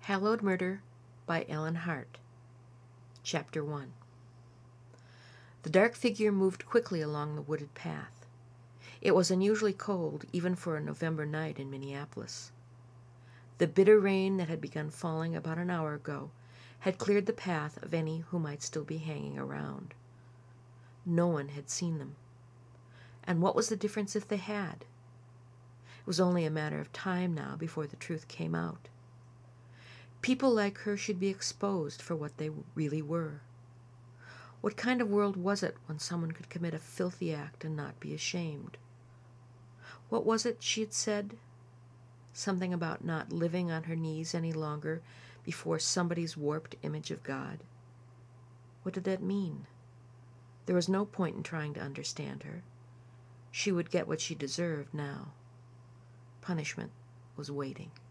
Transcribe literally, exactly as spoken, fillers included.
Hallowed Murder by Ellen Hart. Chapter one. The dark figure moved quickly along the wooded path. It was unusually cold, even for a November night in Minneapolis. The bitter rain that had begun falling about an hour ago had cleared the path of any who might still be hanging around. No one had seen them. And what was the difference if they had? It was only a matter of time now before the truth came out. People like her should be exposed for what they really were. What kind of world was it when someone could commit a filthy act and not be ashamed? What was it she had said? Something about not living on her knees any longer before somebody's warped image of God. What did that mean? There was no point in trying to understand her. She would get what she deserved now. Punishment was waiting.